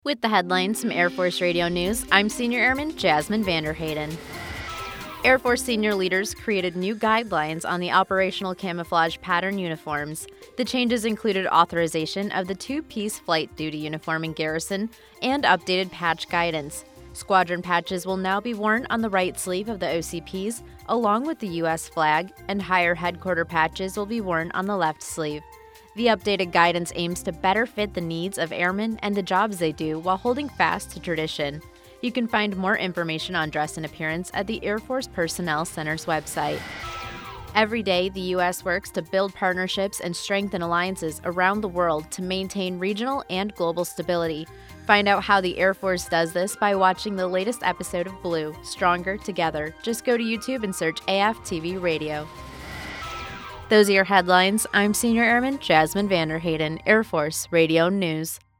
With the headlines from Air Force Radio News, I'm Senior Airman Jasmine Vanderhayden. Air Force senior leaders created new guidelines on the operational camouflage pattern uniforms. The changes included authorization of the two-piece flight duty uniform in garrison and updated patch guidance. Squadron patches will now be worn on the right sleeve of the OCPs, along with the U.S. flag, and higher headquarter patches will be worn on the left sleeve. The updated guidance aims to better fit the needs of airmen and the jobs they do while holding fast to tradition. You can find more information on dress and appearance at the Air Force Personnel Center's website. Every day, the U.S. works to build partnerships and strengthen alliances around the world to maintain regional and global stability. Find out how the Air Force does this by watching the latest episode of Blue, Stronger Together. Just go to YouTube and search AFTV Radio. Those are your headlines. I'm Senior Airman Jasmine Vanderhayden, Air Force Radio News.